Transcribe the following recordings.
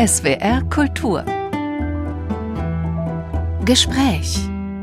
SWR Kultur Gespräch.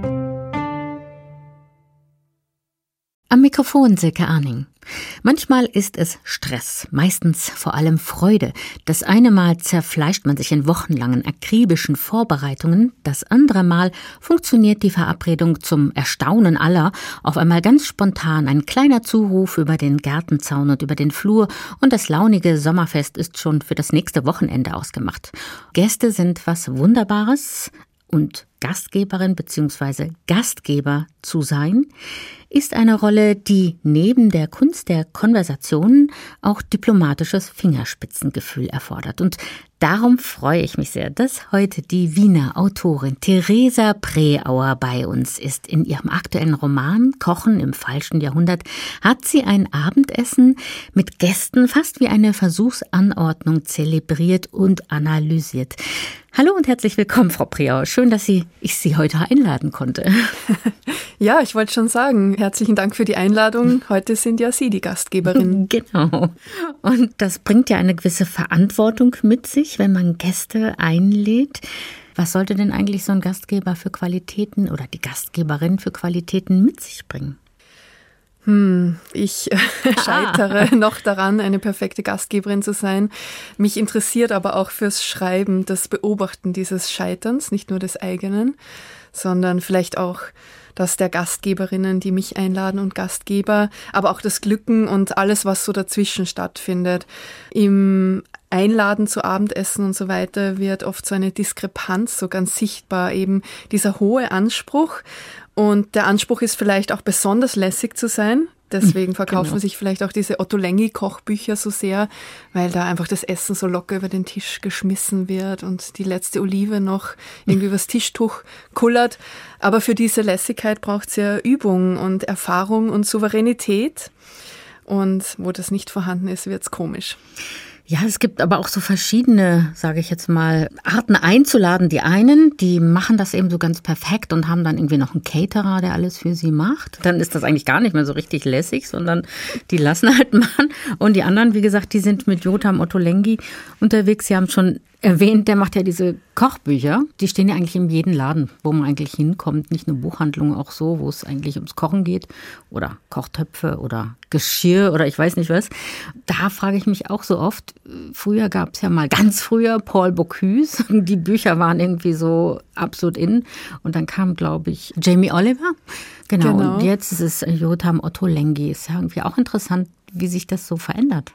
Am Mikrofon Silke Arning. Manchmal ist es Stress, meistens vor allem Freude. Das eine Mal zerfleischt man sich in wochenlangen, akribischen Vorbereitungen. Das andere Mal funktioniert die Verabredung zum Erstaunen aller auf einmal ganz spontan. Ein kleiner Zuruf über den Gartenzaun und über den Flur und das launige Sommerfest ist schon für das nächste Wochenende ausgemacht. Gäste sind was Wunderbares und Gastgeberin bzw. Gastgeber zu sein, ist eine Rolle, die neben der Kunst der Konversation auch diplomatisches Fingerspitzengefühl erfordert. Und darum freue ich mich sehr, dass heute die Wiener Autorin Theresa Preauer bei uns ist. In ihrem aktuellen Roman Kochen im falschen Jahrhundert hat sie ein Abendessen mit Gästen fast wie eine Versuchsanordnung zelebriert und analysiert. Hallo und herzlich willkommen, Frau Preauer. Schön, dass ich Sie heute einladen konnte. Ja, ich wollte schon sagen, herzlichen Dank für die Einladung. Heute sind ja Sie die Gastgeberin. Genau. Und das bringt ja eine gewisse Verantwortung mit sich, wenn man Gäste einlädt. Was sollte denn eigentlich so ein Gastgeber für Qualitäten oder die Gastgeberin für Qualitäten mit sich bringen? Ich scheitere noch daran, eine perfekte Gastgeberin zu sein. Mich interessiert aber auch fürs Schreiben das Beobachten dieses Scheiterns, nicht nur des eigenen, sondern vielleicht auch das der Gastgeberinnen, die mich einladen und Gastgeber, aber auch das Glücken und alles, was so dazwischen stattfindet. Im Einladen zu Abendessen und so weiter wird oft so eine Diskrepanz so ganz sichtbar, eben dieser hohe Anspruch. Und der Anspruch ist vielleicht auch besonders lässig zu sein. Deswegen verkaufen sich vielleicht auch diese Otto Lengi-Kochbücher so sehr, weil da einfach das Essen so locker über den Tisch geschmissen wird und die letzte Olive noch irgendwie übers Tischtuch kullert. Aber für diese Lässigkeit braucht es ja Übung und Erfahrung und Souveränität. Und wo das nicht vorhanden ist, wird es komisch. Ja, es gibt aber auch so verschiedene, sage ich jetzt mal, Arten einzuladen. Die einen, die machen das eben so ganz perfekt und haben dann irgendwie noch einen Caterer, der alles für sie macht. Dann ist das eigentlich gar nicht mehr so richtig lässig, sondern die lassen halt machen. Und die anderen, wie gesagt, die sind mit Jotam Otto Lengi unterwegs. Sie haben schon erwähnt, der macht ja diese Kochbücher. Die stehen ja eigentlich in jedem Laden, wo man eigentlich hinkommt. Nicht nur Buchhandlungen, auch so, wo es eigentlich ums Kochen geht. Oder Kochtöpfe oder Geschirr oder ich weiß nicht was. Da frage ich mich auch so oft, früher gab es ja mal ganz früher Paul Bocuse. Die Bücher waren irgendwie so absolut in. Und dann kam, glaube ich, Jamie Oliver. Genau. Und jetzt ist es Jotam Otto Lengi. Ist ja irgendwie auch interessant, wie sich das so verändert.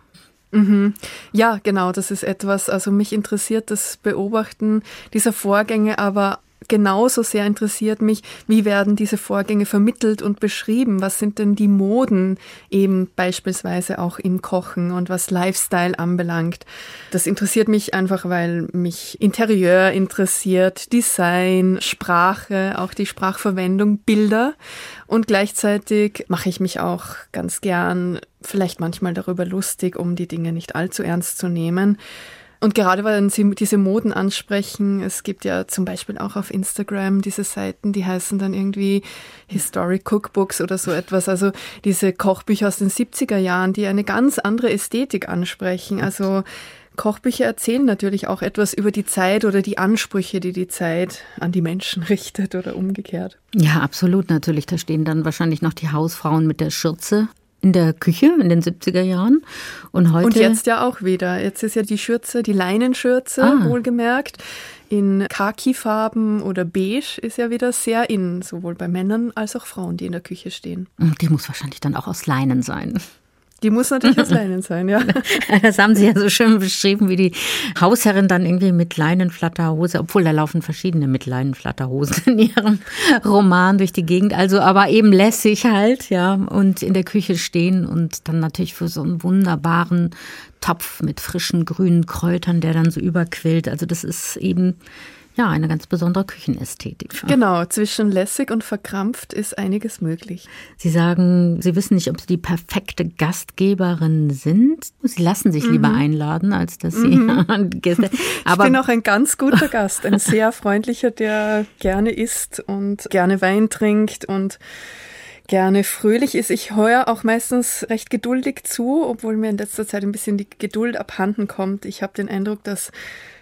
Ja, genau, das ist etwas, also mich interessiert das Beobachten dieser Vorgänge, aber genauso sehr interessiert mich, wie werden diese Vorgänge vermittelt und beschrieben? Was sind denn die Moden eben beispielsweise auch im Kochen und was Lifestyle anbelangt? Das interessiert mich einfach, weil mich Interieur interessiert, Design, Sprache, auch die Sprachverwendung, Bilder. Und gleichzeitig mache ich mich auch ganz gern vielleicht manchmal darüber lustig, um die Dinge nicht allzu ernst zu nehmen. Und gerade weil Sie diese Moden ansprechen, es gibt ja zum Beispiel auch auf Instagram diese Seiten, die heißen dann irgendwie Historic Cookbooks oder so etwas. Also diese Kochbücher aus den 70er Jahren, die eine ganz andere Ästhetik ansprechen. Also Kochbücher erzählen natürlich auch etwas über die Zeit oder die Ansprüche, die die Zeit an die Menschen richtet oder umgekehrt. Ja, absolut natürlich. Da stehen dann wahrscheinlich noch die Hausfrauen mit der Schürze in der Küche in den 70er Jahren. Und heute. Und jetzt ja auch wieder. Jetzt ist ja die Schürze, die Leinenschürze, wohlgemerkt, in Khaki-Farben oder beige ist ja wieder sehr in, sowohl bei Männern als auch Frauen, die in der Küche stehen. Die muss wahrscheinlich dann auch aus Leinen sein. Die muss natürlich aus Leinen sein, ja. Das haben Sie ja so schön beschrieben, wie die Hausherrin dann irgendwie mit Leinenflatterhose, obwohl da laufen verschiedene mit Leinenflatterhosen in ihrem Roman durch die Gegend. Also aber eben lässig halt, ja, und in der Küche stehen und dann natürlich für so einen wunderbaren Topf mit frischen grünen Kräutern, der dann so überquillt. Also das ist eben ja eine ganz besondere Küchenästhetik. Genau, zwischen lässig und verkrampft ist einiges möglich. Sie sagen, Sie wissen nicht, ob Sie die perfekte Gastgeberin sind. Sie lassen sich lieber einladen, als dass Sie Gäste. Aber ich bin auch ein ganz guter Gast, ein sehr freundlicher, der gerne isst und gerne Wein trinkt und gerne fröhlich ist. Ich höre auch meistens recht geduldig zu, obwohl mir in letzter Zeit ein bisschen die Geduld abhanden kommt. Ich habe den Eindruck, dass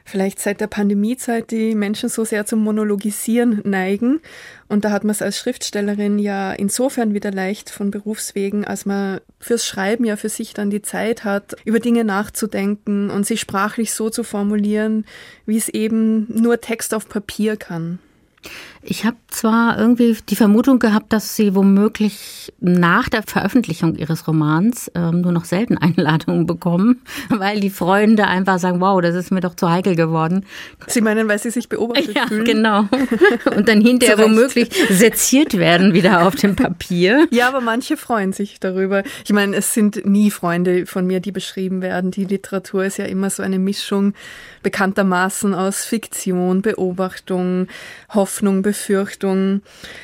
vielleicht seit der Pandemiezeit die Menschen so sehr zum Monologisieren neigen. Und da hat man es als Schriftstellerin ja insofern wieder leicht von Berufswegen, als man fürs Schreiben ja für sich dann die Zeit hat, über Dinge nachzudenken und sich sprachlich so zu formulieren, wie es eben nur Text auf Papier kann. Ich habe zwar irgendwie die Vermutung gehabt, dass Sie womöglich nach der Veröffentlichung Ihres Romans nur noch selten Einladungen bekommen, weil die Freunde einfach sagen, wow, das ist mir doch zu heikel geworden. Sie meinen, weil Sie sich beobachtet fühlen? Ja, genau. Und dann hinterher womöglich seziert werden wieder auf dem Papier. Ja, aber manche freuen sich darüber. Ich meine, es sind nie Freunde von mir, die beschrieben werden. Die Literatur ist ja immer so eine Mischung bekanntermaßen aus Fiktion, Beobachtung, Hoffnung, Befürchtung.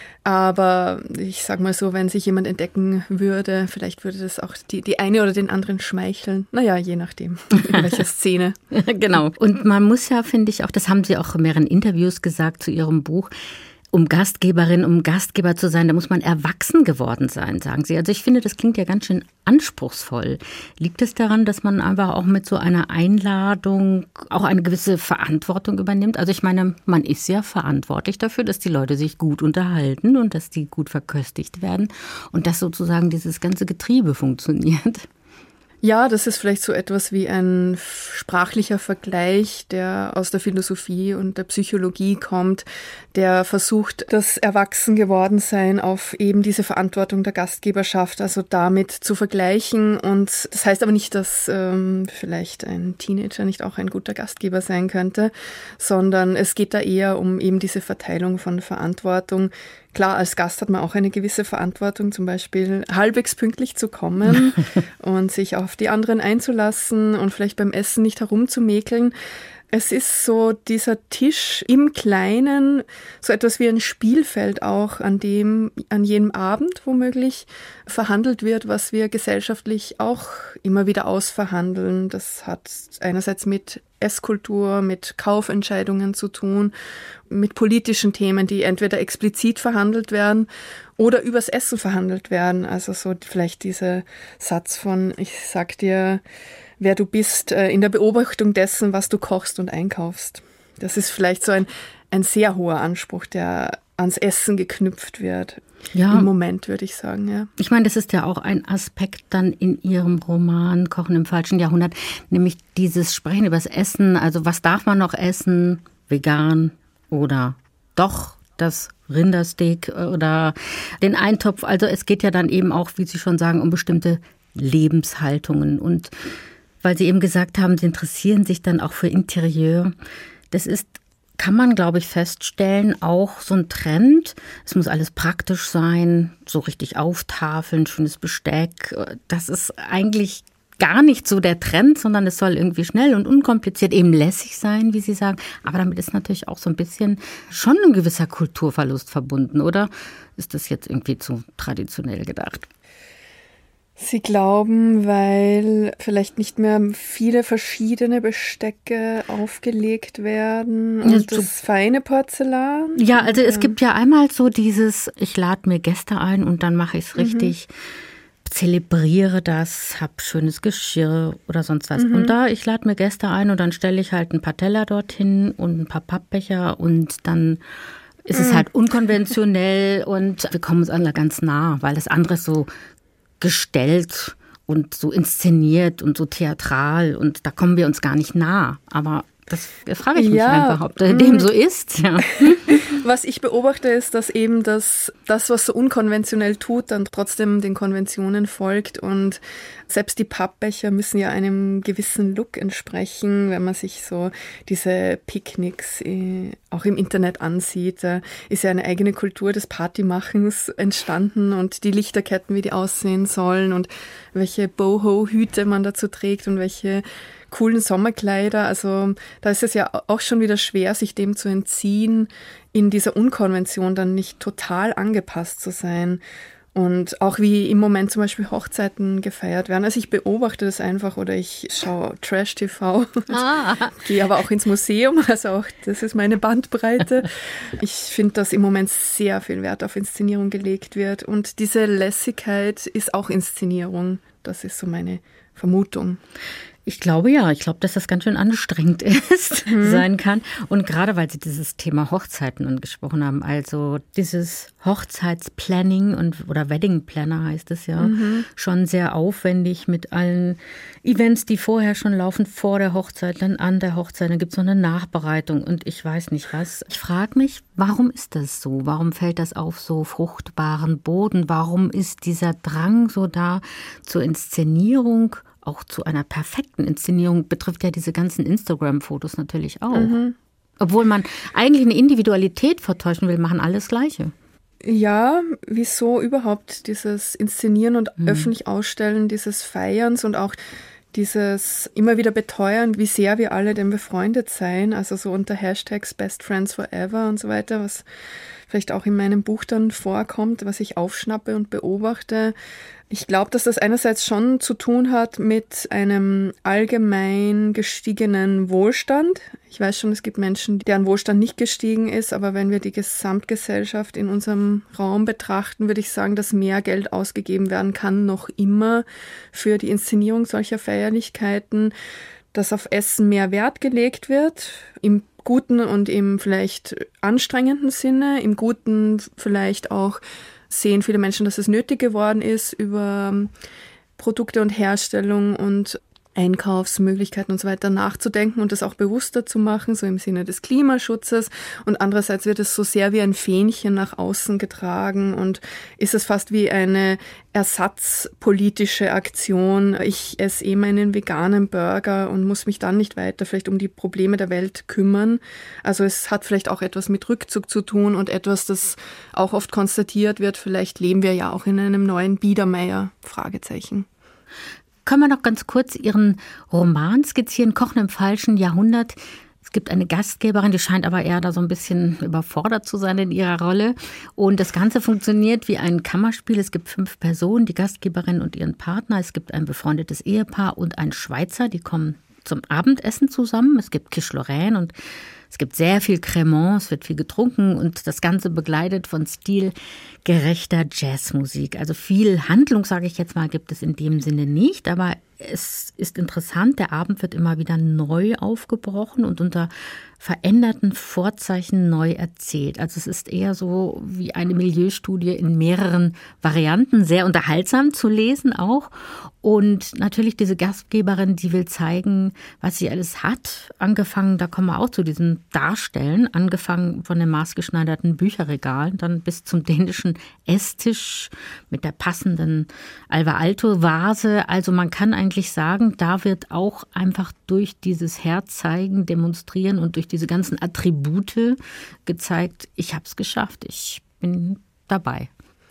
Aber ich sag mal so, wenn sich jemand entdecken würde, vielleicht würde das auch die eine oder den anderen schmeicheln. Naja, je nachdem, in welcher Szene. Genau. Und man muss ja, finde ich auch, das haben Sie auch in mehreren Interviews gesagt zu Ihrem Buch, um Gastgeberin, um Gastgeber zu sein, da muss man erwachsen geworden sein, sagen Sie. Also ich finde, das klingt ja ganz schön anspruchsvoll. Liegt es daran, dass man einfach auch mit so einer Einladung auch eine gewisse Verantwortung übernimmt? Also ich meine, man ist ja verantwortlich dafür, dass die Leute sich gut unterhalten und dass die gut verköstigt werden und dass sozusagen dieses ganze Getriebe funktioniert. Ja, das ist vielleicht so etwas wie ein sprachlicher Vergleich, der aus der Philosophie und der Psychologie kommt, der versucht, das Erwachsengeworden-Sein auf eben diese Verantwortung der Gastgeberschaft, also damit zu vergleichen. Und das heißt aber nicht, dass vielleicht ein Teenager nicht auch ein guter Gastgeber sein könnte, sondern es geht da eher um eben diese Verteilung von Verantwortung. Klar, als Gast hat man auch eine gewisse Verantwortung, zum Beispiel halbwegs pünktlich zu kommen und sich auf die anderen einzulassen und vielleicht beim Essen nicht herumzumäkeln. Es ist so dieser Tisch im Kleinen, so etwas wie ein Spielfeld auch, an dem an jedem Abend womöglich verhandelt wird, was wir gesellschaftlich auch immer wieder ausverhandeln. Das hat einerseits mit Esskultur, mit Kaufentscheidungen zu tun, mit politischen Themen, die entweder explizit verhandelt werden oder übers Essen verhandelt werden. Also so vielleicht dieser Satz von, ich sag dir, wer du bist, in der Beobachtung dessen, was du kochst und einkaufst. Das ist vielleicht so ein sehr hoher Anspruch, der ans Essen geknüpft wird. Ja. Im Moment, würde ich sagen, ja. Ich meine, das ist ja auch ein Aspekt dann in Ihrem Roman Kochen im falschen Jahrhundert, nämlich dieses Sprechen über das Essen, also was darf man noch essen, vegan oder doch das Rindersteak oder den Eintopf. Also es geht ja dann eben auch, wie Sie schon sagen, um bestimmte Lebenshaltungen. Und weil Sie eben gesagt haben, Sie interessieren sich dann auch für Interieur. Das ist, kann man, glaube ich, feststellen, auch so ein Trend. Es muss alles praktisch sein, so richtig auftafeln, schönes Besteck. Das ist eigentlich gar nicht so der Trend, sondern es soll irgendwie schnell und unkompliziert eben lässig sein, wie Sie sagen. Aber damit ist natürlich auch so ein bisschen schon ein gewisser Kulturverlust verbunden, oder? Ist das jetzt irgendwie zu traditionell gedacht? Sie glauben, weil vielleicht nicht mehr viele verschiedene Bestecke aufgelegt werden und das feine Porzellan? Ja, also es gibt ja einmal so dieses, ich lade mir Gäste ein und dann mache ich es richtig, zelebriere das, habe schönes Geschirr oder sonst was. Und da, ich lade mir Gäste ein und dann stelle ich halt ein paar Teller dorthin und ein paar Pappbecher und dann ist es halt unkonventionell und wir kommen uns alle ganz nah, weil das andere ist so gestellt und so inszeniert und so theatral und da kommen wir uns gar nicht nah. Aber das frage ich mich einfach, ob dem so ist. Ja. Was ich beobachte, ist, dass eben das, was so unkonventionell tut, dann trotzdem den Konventionen folgt und selbst die Pappbecher müssen ja einem gewissen Look entsprechen, wenn man sich so diese Picknicks auch im Internet ansieht. Da ist ja eine eigene Kultur des Partymachens entstanden und die Lichterketten, wie die aussehen sollen und welche Boho-Hüte man dazu trägt und welche coolen Sommerkleider. Also da ist es ja auch schon wieder schwer, sich dem zu entziehen, in dieser Unkonvention dann nicht total angepasst zu sein. Und auch wie im Moment zum Beispiel Hochzeiten gefeiert werden. Also ich beobachte das einfach oder ich schaue Trash-TV, gehe aber auch ins Museum, also auch das ist meine Bandbreite. Ich finde, dass im Moment sehr viel Wert auf Inszenierung gelegt wird und diese Lässigkeit ist auch Inszenierung. Das ist so meine Vermutung. Ich glaube ja. Ich glaube, dass das ganz schön anstrengend sein kann. Und gerade weil Sie dieses Thema Hochzeiten angesprochen haben, also dieses Hochzeitsplanning oder Wedding Planner heißt es ja, schon sehr aufwendig mit allen Events, die vorher schon laufen, vor der Hochzeit, dann an der Hochzeit, dann gibt es noch eine Nachbereitung und ich weiß nicht was. Ich frage mich, warum ist das so? Warum fällt das auf so fruchtbaren Boden? Warum ist dieser Drang so da zur Inszenierung? Auch zu einer perfekten Inszenierung betrifft ja diese ganzen Instagram-Fotos natürlich auch. Obwohl man eigentlich eine Individualität vertäuschen will, machen alles Gleiche. Ja, wieso überhaupt dieses Inszenieren und öffentlich Ausstellen dieses Feierns und auch dieses immer wieder beteuern, wie sehr wir alle denn befreundet seien, also so unter Hashtags Best Friends Forever und so weiter, was vielleicht auch in meinem Buch dann vorkommt, was ich aufschnappe und beobachte. Ich glaube, dass das einerseits schon zu tun hat mit einem allgemein gestiegenen Wohlstand. Ich weiß schon, es gibt Menschen, deren Wohlstand nicht gestiegen ist, aber wenn wir die Gesamtgesellschaft in unserem Raum betrachten, würde ich sagen, dass mehr Geld ausgegeben werden kann, noch immer für die Inszenierung solcher Feierlichkeiten, dass auf Essen mehr Wert gelegt wird, im guten und im vielleicht anstrengenden Sinne, im guten vielleicht auch sehen viele Menschen, dass es nötig geworden ist, über Produkte und Herstellung und Einkaufsmöglichkeiten und so weiter nachzudenken und das auch bewusster zu machen, so im Sinne des Klimaschutzes. Und andererseits wird es so sehr wie ein Fähnchen nach außen getragen und ist es fast wie eine ersatzpolitische Aktion. Ich esse meinen veganen Burger und muss mich dann nicht weiter vielleicht um die Probleme der Welt kümmern. Also es hat vielleicht auch etwas mit Rückzug zu tun und etwas, das auch oft konstatiert wird. Vielleicht leben wir ja auch in einem neuen Biedermeier, Fragezeichen. Können wir noch ganz kurz Ihren Roman skizzieren, Kochen im falschen Jahrhundert? Es gibt eine Gastgeberin, die scheint aber eher da so ein bisschen überfordert zu sein in ihrer Rolle. Und das Ganze funktioniert wie ein Kammerspiel. Es gibt 5 Personen, die Gastgeberin und ihren Partner. Es gibt ein befreundetes Ehepaar und einen Schweizer, die kommen zum Abendessen zusammen. Es gibt Quiche Lorraine und es gibt sehr viel Cremant, es wird viel getrunken und das Ganze begleitet von stilgerechter Jazzmusik. Also viel Handlung, sage ich jetzt mal, gibt es in dem Sinne nicht, aber es ist interessant, der Abend wird immer wieder neu aufgebrochen und unter veränderten Vorzeichen neu erzählt. Also es ist eher so wie eine Milieustudie in mehreren Varianten, sehr unterhaltsam zu lesen auch. Und natürlich diese Gastgeberin, die will zeigen, was sie alles hat. Angefangen, da kommen wir auch zu diesem Darstellen, angefangen von den maßgeschneiderten Bücherregalen, dann bis zum dänischen Esstisch mit der passenden Alvar Aalto Vase. Also man kann eigentlich sagen, da wird auch einfach durch dieses Herzeigen, Demonstrieren und durch diese ganzen Attribute gezeigt, ich habe es geschafft, ich bin dabei.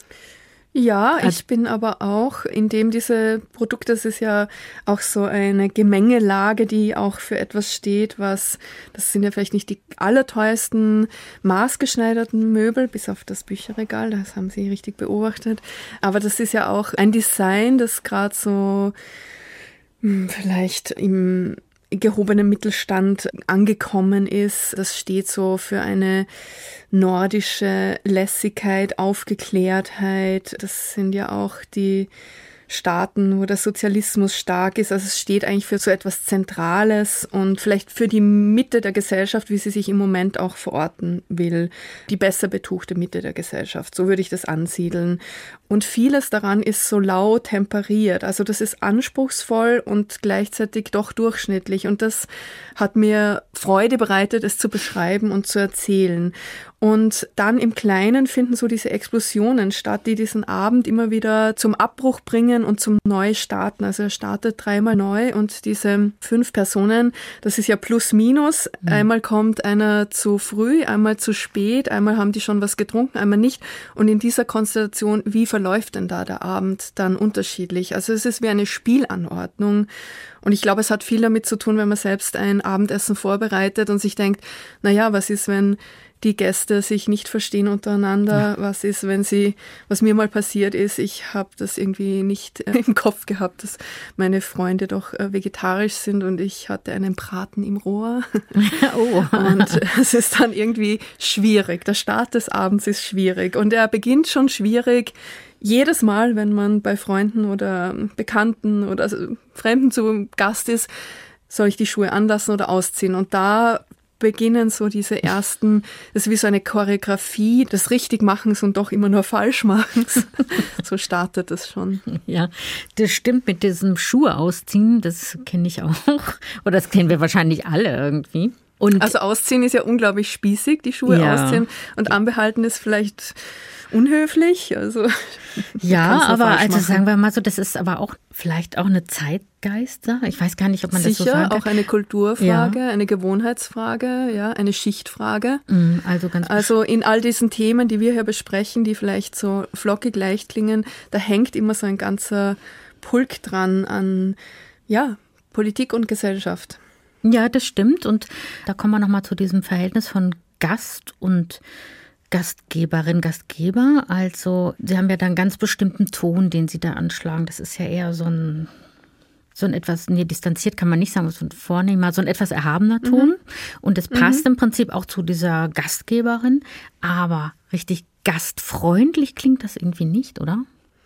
Ja, ich bin aber auch, indem diese Produkte, das ist ja auch so eine Gemengelage, die auch für etwas steht, das sind ja vielleicht nicht die allerteuersten maßgeschneiderten Möbel, bis auf das Bücherregal, das haben Sie richtig beobachtet. Aber das ist ja auch ein Design, das gerade so vielleicht im gehobenen Mittelstand angekommen ist. Das steht so für eine nordische Lässigkeit, Aufgeklärtheit. Das sind ja auch die Staaten, wo der Sozialismus stark ist. Also es steht eigentlich für so etwas Zentrales und vielleicht für die Mitte der Gesellschaft, wie sie sich im Moment auch verorten will. Die besser betuchte Mitte der Gesellschaft. So würde ich das ansiedeln. Und vieles daran ist so lau temperiert. Also das ist anspruchsvoll und gleichzeitig doch durchschnittlich. Und das hat mir Freude bereitet, es zu beschreiben und zu erzählen. Und dann im Kleinen finden so diese Explosionen statt, die diesen Abend immer wieder zum Abbruch bringen und zum Neustarten. Also er startet 3-mal neu und diese 5 Personen, das ist ja plus minus. Einmal kommt einer zu früh, einmal zu spät, einmal haben die schon was getrunken, einmal nicht. Und in dieser Konstellation, wie verläuft denn da der Abend dann unterschiedlich? Also es ist wie eine Spielanordnung. Und ich glaube, es hat viel damit zu tun, wenn man selbst ein Abendessen vorbereitet und sich denkt, naja, was ist, wenn die Gäste sich nicht verstehen untereinander? Ja. Was ist, was mir mal passiert ist, ich habe das irgendwie nicht im Kopf gehabt, dass meine Freunde doch vegetarisch sind und ich hatte einen Braten im Rohr. Oh. Und es ist dann irgendwie schwierig. Der Start des Abends ist schwierig und er beginnt schon schwierig. jedes Mal, wenn man bei Freunden oder Bekannten oder Fremden zu Gast ist, soll ich die Schuhe anlassen oder ausziehen? Und da beginnen so diese ersten, das ist wie so eine Choreografie des Richtigmachens und doch immer nur Falschmachens. So startet es schon. Ja, das stimmt mit diesem Schuhe ausziehen, das kenne ich auch. Oder das kennen wir wahrscheinlich alle irgendwie. Und also ausziehen ist ja unglaublich spießig, die Schuhe ausziehen. Und anbehalten ist vielleicht unhöflich. Also ja, aber also sagen wir mal so, das ist aber auch vielleicht auch eine Zeitgeist-Sache. Ich weiß gar nicht, ob man das so sagen kann. Sicher, auch eine Kulturfrage, eine Gewohnheitsfrage, ja, eine Schichtfrage. Also in all diesen Themen, die wir hier besprechen, die vielleicht so flockig leicht klingen, da hängt immer so ein ganzer Pulk dran an, ja, Politik und Gesellschaft. Ja, das stimmt. Und da kommen wir nochmal zu diesem Verhältnis von Gast und Gastgeberin, Gastgeber. Also Sie haben ja da einen ganz bestimmten Ton, den Sie da anschlagen. Das ist ja eher so ein etwas, distanziert kann man nicht sagen, so ein vornehmer, so ein etwas erhabener Ton. Und es passt im Prinzip auch zu dieser Gastgeberin. Aber richtig gastfreundlich klingt das irgendwie nicht, oder?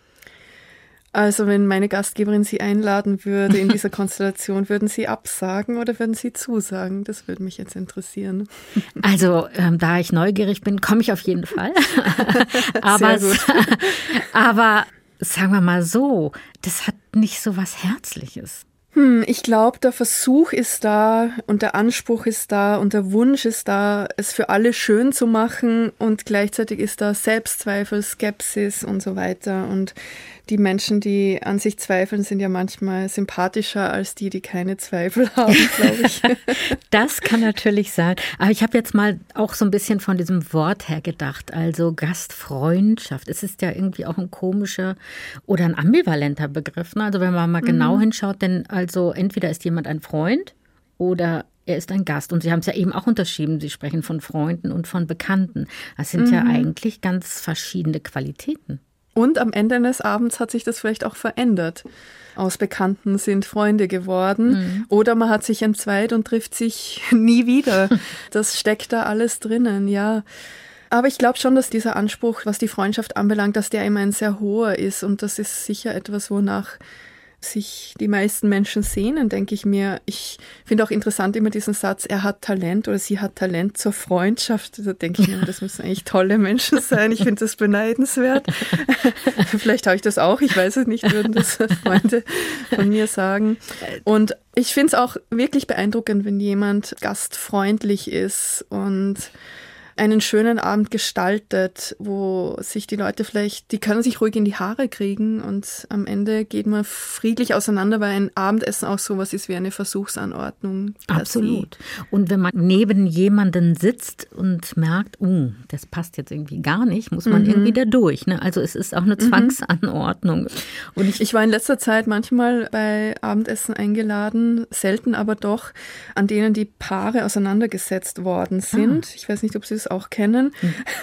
Also wenn meine Gastgeberin Sie einladen würde in dieser Konstellation, würden Sie absagen oder würden Sie zusagen? Das würde mich jetzt interessieren. Also da ich neugierig bin, komme ich auf jeden Fall. Sehr gut. Aber sagen wir mal so, das hat nicht so was Herzliches. Ich glaube, der Versuch ist da und der Anspruch ist da und der Wunsch ist da, es für alle schön zu machen und gleichzeitig ist da Selbstzweifel, Skepsis und so weiter. Und die Menschen, die an sich zweifeln, sind ja manchmal sympathischer als die keine Zweifel haben, glaube ich. Das kann natürlich sein. Aber ich habe jetzt mal auch so ein bisschen von diesem Wort her gedacht, also Gastfreundschaft. Es ist ja irgendwie auch ein komischer oder ein ambivalenter Begriff. Ne? Also wenn man mal genau hinschaut, denn also entweder ist jemand ein Freund oder er ist ein Gast. Und Sie haben es ja eben auch unterschieden. Sie sprechen von Freunden und von Bekannten. Das sind ja eigentlich ganz verschiedene Qualitäten. Und am Ende eines Abends hat sich das vielleicht auch verändert. Aus Bekannten sind Freunde geworden. Oder man hat sich entzweit und trifft sich nie wieder. Das steckt da alles drinnen, ja. Aber ich glaube schon, dass dieser Anspruch, was die Freundschaft anbelangt, dass der immer ein sehr hoher ist. Und das ist sicher etwas, wonach sich die meisten Menschen sehnen, denke ich mir. Ich finde auch interessant immer diesen Satz, er hat Talent oder sie hat Talent zur Freundschaft. Da denke ich mir, das müssen eigentlich tolle Menschen sein. Ich finde das beneidenswert. Vielleicht habe ich das auch, ich weiß es nicht, würden das Freunde von mir sagen. Und ich finde es auch wirklich beeindruckend, wenn jemand gastfreundlich ist und einen schönen Abend gestaltet, wo sich die Leute vielleicht, die können sich ruhig in die Haare kriegen und am Ende geht man friedlich auseinander, weil ein Abendessen auch sowas ist wie eine Versuchsanordnung. Absolut. Und wenn man neben jemanden sitzt und merkt, das passt jetzt irgendwie gar nicht, muss man irgendwie da durch. Ne? Also es ist auch eine Zwangsanordnung. Und ich war in letzter Zeit manchmal bei Abendessen eingeladen, selten aber doch, an denen die Paare auseinandergesetzt worden sind. Ich weiß nicht, ob Sie es auch kennen.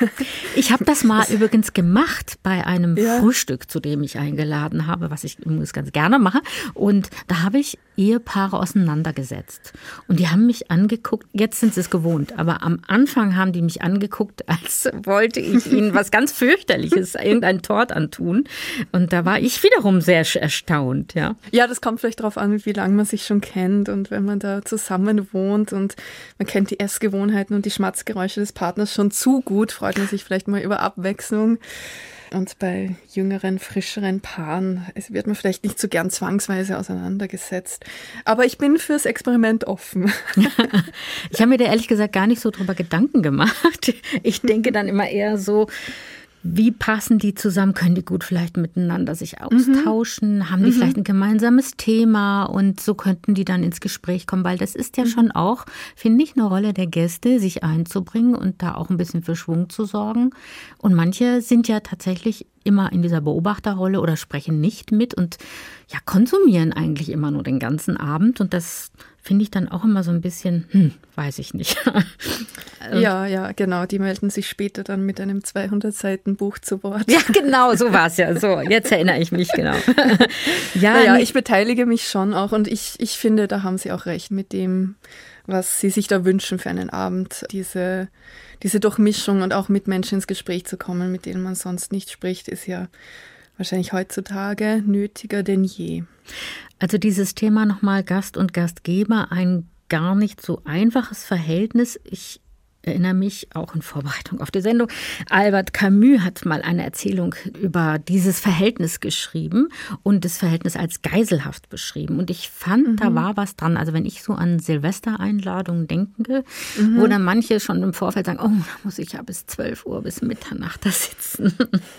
Ich habe das mal übrigens gemacht bei einem Frühstück, zu dem ich eingeladen habe, was ich übrigens ganz gerne mache. Und da habe ich Ehepaare auseinandergesetzt. Und die haben mich angeguckt, jetzt sind sie es gewohnt, aber am Anfang haben die mich angeguckt, als wollte ich ihnen was ganz fürchterliches, irgendein Tort antun. Und da war ich wiederum sehr erstaunt. Ja, das kommt vielleicht darauf an, wie lange man sich schon kennt und wenn man da zusammen wohnt und man kennt die Essgewohnheiten und die Schmatzgeräusche des Partners schon zu gut, freut man sich vielleicht mal über Abwechslung. Und bei jüngeren, frischeren Paaren wird man vielleicht nicht so gern zwangsweise auseinandergesetzt. Aber ich bin fürs Experiment offen. Ich habe mir da ehrlich gesagt gar nicht so drüber Gedanken gemacht. Ich denke dann immer eher so, wie passen die zusammen? Können die gut vielleicht miteinander sich austauschen? Haben die vielleicht ein gemeinsames Thema? Und so könnten die dann ins Gespräch kommen, weil das ist ja schon auch, finde ich, eine Rolle der Gäste, sich einzubringen und da auch ein bisschen für Schwung zu sorgen. Und manche sind ja tatsächlich immer in dieser Beobachterrolle oder sprechen nicht mit und ja, konsumieren eigentlich immer nur den ganzen Abend. Und das finde ich dann auch immer so ein bisschen, weiß ich nicht. Ja, genau. Die melden sich später dann mit einem 200-Seiten-Buch zu Wort. Ja, genau, so war es ja. So, jetzt erinnere ich mich, genau. Ich beteilige mich schon auch und ich finde, da haben Sie auch recht mit dem, was Sie sich da wünschen für einen Abend. Diese Durchmischung und auch mit Menschen ins Gespräch zu kommen, mit denen man sonst nicht spricht, ist ja wahrscheinlich heutzutage nötiger denn je. Also dieses Thema nochmal Gast und Gastgeber, ein gar nicht so einfaches Verhältnis. Ich erinnere mich auch in Vorbereitung auf die Sendung. Albert Camus hat mal eine Erzählung über dieses Verhältnis geschrieben und das Verhältnis als geiselhaft beschrieben. Und ich fand, da war was dran. Also wenn ich so an Silvestereinladungen denke, wo dann manche schon im Vorfeld sagen, oh, da muss ich ja bis 12 Uhr, bis Mitternacht da sitzen.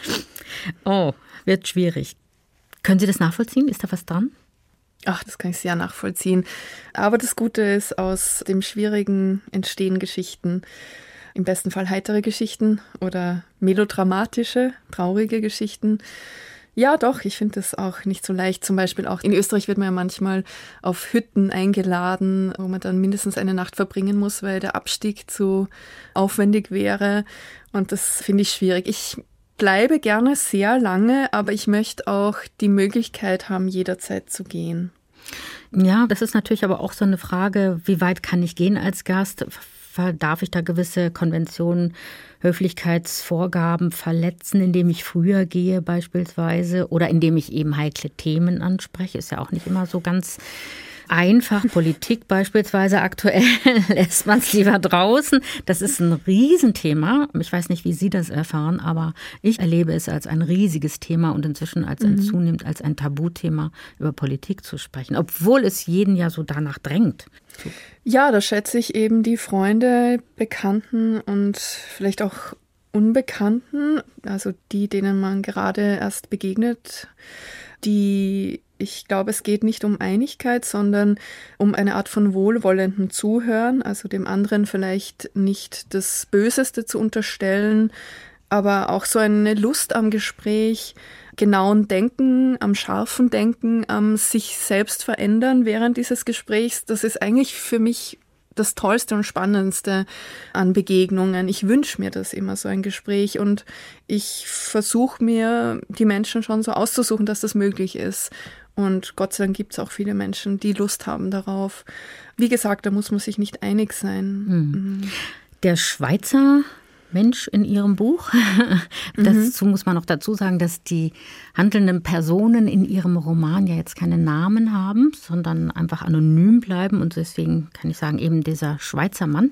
Oh, wird schwierig. Können Sie das nachvollziehen? Ist da was dran? Ach, das kann ich sehr nachvollziehen. Aber das Gute ist, aus dem Schwierigen entstehen Geschichten. Im besten Fall heitere Geschichten oder melodramatische, traurige Geschichten. Ja, doch, ich finde das auch nicht so leicht. Zum Beispiel auch in Österreich wird man ja manchmal auf Hütten eingeladen, wo man dann mindestens eine Nacht verbringen muss, weil der Abstieg zu aufwendig wäre. Und das finde ich schwierig. Ich bleibe gerne sehr lange, aber ich möchte auch die Möglichkeit haben, jederzeit zu gehen. Ja, das ist natürlich aber auch so eine Frage, wie weit kann ich gehen als Gast? Darf ich da gewisse Konventionen, Höflichkeitsvorgaben verletzen, indem ich früher gehe beispielsweise oder indem ich eben heikle Themen anspreche? Ist ja auch nicht immer so ganz einfach. Politik beispielsweise aktuell lässt man es lieber draußen. Das ist ein Riesenthema. Ich weiß nicht, wie Sie das erfahren, aber ich erlebe es als ein riesiges Thema und inzwischen als zunehmend als ein Tabuthema, über Politik zu sprechen, obwohl es jeden ja so danach drängt. Ja, da schätze ich eben die Freunde, Bekannten und vielleicht auch Unbekannten, also die, denen man gerade erst begegnet, ich glaube, es geht nicht um Einigkeit, sondern um eine Art von wohlwollendem Zuhören, also dem anderen vielleicht nicht das Böseste zu unterstellen, aber auch so eine Lust am Gespräch, genauen Denken, am scharfen Denken, am sich selbst verändern während dieses Gesprächs. Das ist eigentlich für mich das Tollste und Spannendste an Begegnungen. Ich wünsche mir das immer, so ein Gespräch, und ich versuche mir die Menschen schon so auszusuchen, dass das möglich ist. Und Gott sei Dank gibt es auch viele Menschen, die Lust haben darauf. Wie gesagt, da muss man sich nicht einig sein. Der Schweizer Mensch in Ihrem Buch, dazu muss man noch dazu sagen, dass die handelnden Personen in Ihrem Roman ja jetzt keine Namen haben, sondern einfach anonym bleiben. Und deswegen kann ich sagen, eben dieser Schweizer Mann,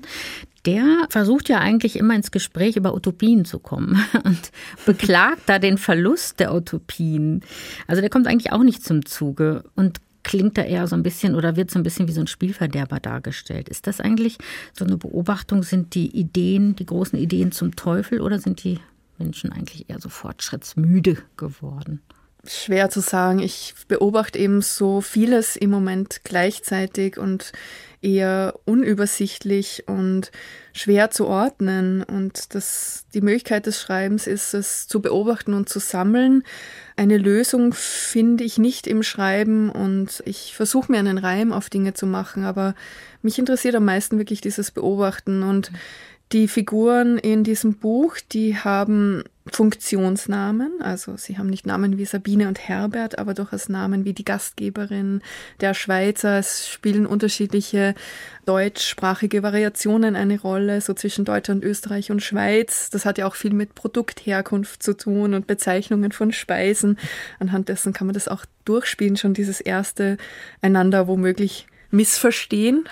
der versucht ja eigentlich immer ins Gespräch über Utopien zu kommen und beklagt da den Verlust der Utopien. Also der kommt eigentlich auch nicht zum Zuge und klingt da eher so ein bisschen oder wird so ein bisschen wie so ein Spielverderber dargestellt. Ist das eigentlich so eine Beobachtung? Sind die Ideen, die großen Ideen zum Teufel, oder sind die Menschen eigentlich eher so fortschrittsmüde geworden? Schwer zu sagen. Ich beobachte eben so vieles im Moment gleichzeitig und eher unübersichtlich und schwer zu ordnen. Und die Möglichkeit des Schreibens ist es, zu beobachten und zu sammeln. Eine Lösung finde ich nicht im Schreiben, und ich versuche mir einen Reim auf Dinge zu machen, aber mich interessiert am meisten wirklich dieses Beobachten. Und die Figuren in diesem Buch, die haben Funktionsnamen, also sie haben nicht Namen wie Sabine und Herbert, aber durchaus Namen wie die Gastgeberin, der Schweizer. Es spielen unterschiedliche deutschsprachige Variationen eine Rolle, so zwischen Deutschland, Österreich und Schweiz. Das hat ja auch viel mit Produktherkunft zu tun und Bezeichnungen von Speisen. Anhand dessen kann man das auch durchspielen, schon dieses erste einander womöglich missverstehen,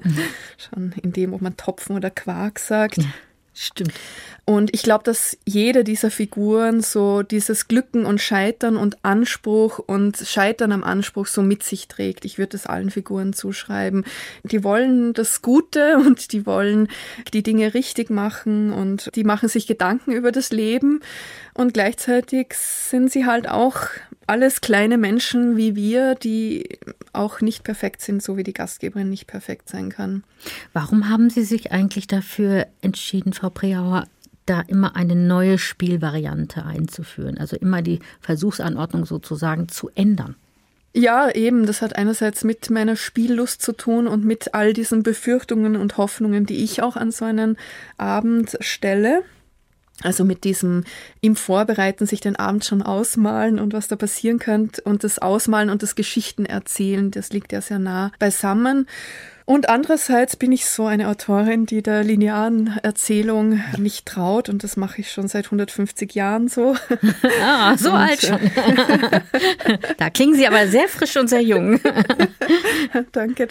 schon in dem, ob man Topfen oder Quark sagt. Ja, stimmt. Und ich glaube, dass jede dieser Figuren so dieses Glücken und Scheitern und Anspruch und Scheitern am Anspruch so mit sich trägt. Ich würde es allen Figuren zuschreiben. Die wollen das Gute und die wollen die Dinge richtig machen und die machen sich Gedanken über das Leben, und gleichzeitig sind sie halt auch alles kleine Menschen wie wir, die auch nicht perfekt sind, so wie die Gastgeberin nicht perfekt sein kann. Warum haben Sie sich eigentlich dafür entschieden, Frau Priauer, da immer eine neue Spielvariante einzuführen, also immer die Versuchsanordnung sozusagen zu ändern? Ja, eben, das hat einerseits mit meiner Spiellust zu tun und mit all diesen Befürchtungen und Hoffnungen, die ich auch an so einen Abend stelle. Also mit diesem im Vorbereiten, sich den Abend schon ausmalen und was da passieren könnte und das Ausmalen und das Geschichtenerzählen, das liegt ja sehr nah beisammen. Und andererseits bin ich so eine Autorin, die der linearen Erzählung nicht traut und das mache ich schon seit 150 Jahren so. Ah, so alt schon. Da klingen Sie aber sehr frisch und sehr jung. Danke.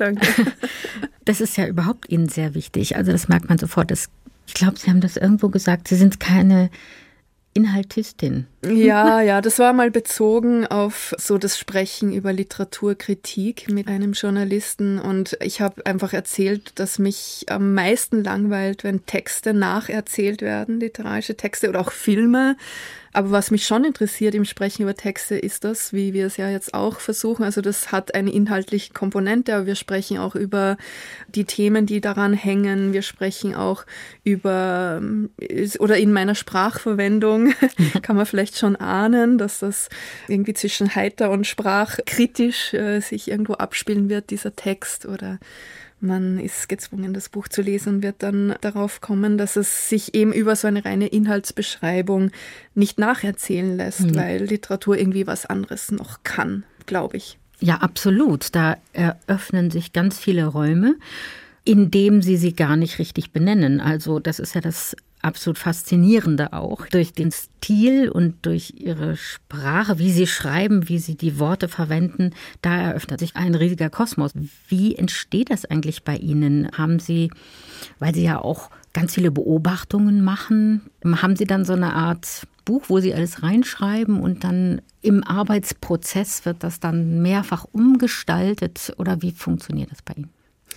Das ist ja überhaupt Ihnen sehr wichtig. Also das merkt man sofort. Ich glaube, Sie haben das irgendwo gesagt, Sie sind keine Inhaltistin. Ja, das war mal bezogen auf so das Sprechen über Literaturkritik mit einem Journalisten und ich habe einfach erzählt, dass mich am meisten langweilt, wenn Texte nacherzählt werden, literarische Texte oder auch Filme. Aber was mich schon interessiert im Sprechen über Texte ist das, wie wir es ja jetzt auch versuchen. Also das hat eine inhaltliche Komponente, aber wir sprechen auch über die Themen, die daran hängen. Wir sprechen auch über, oder in meiner Sprachverwendung kann man vielleicht schon ahnen, dass das irgendwie zwischen heiter und sprachkritisch sich irgendwo abspielen wird, dieser Text, oder man ist gezwungen, das Buch zu lesen und wird dann darauf kommen, dass es sich eben über so eine reine Inhaltsbeschreibung nicht nacherzählen lässt, weil Literatur irgendwie was anderes noch kann, glaube ich. Ja, absolut. Da eröffnen sich ganz viele Räume, indem sie gar nicht richtig benennen. Also das ist ja das absolut Faszinierende auch. Durch den Stil und durch ihre Sprache, wie sie schreiben, wie sie die Worte verwenden, da eröffnet sich ein riesiger Kosmos. Wie entsteht das eigentlich bei Ihnen? Haben Sie, weil Sie ja auch ganz viele Beobachtungen machen, haben Sie dann so eine Art Buch, wo Sie alles reinschreiben und dann im Arbeitsprozess wird das dann mehrfach umgestaltet? Oder wie funktioniert das bei Ihnen?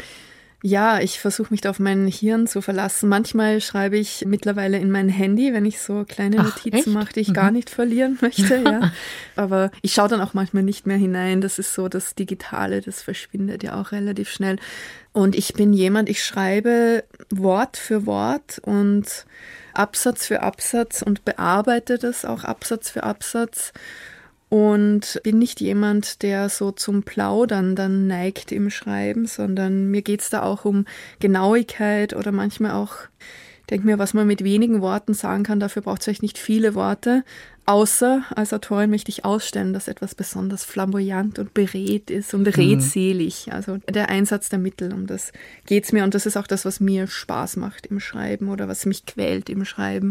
Ja, ich versuche mich da auf mein Hirn zu verlassen. Manchmal schreibe ich mittlerweile in mein Handy, wenn ich so kleine Notizen mache, die ich gar nicht verlieren möchte. Ja. Aber ich schaue dann auch manchmal nicht mehr hinein. Das ist so das Digitale, das verschwindet ja auch relativ schnell. Und ich bin jemand, ich schreibe Wort für Wort und Absatz für Absatz und bearbeite das auch Absatz für Absatz. Und bin nicht jemand, der so zum Plaudern dann neigt im Schreiben, sondern mir geht's da auch um Genauigkeit oder manchmal auch, denke mir, was man mit wenigen Worten sagen kann, dafür braucht es vielleicht nicht viele Worte, außer als Autorin möchte ich ausstellen, dass etwas besonders flamboyant und beredt ist und redselig. Also der Einsatz der Mittel, um das geht's mir und das ist auch das, was mir Spaß macht im Schreiben oder was mich quält im Schreiben.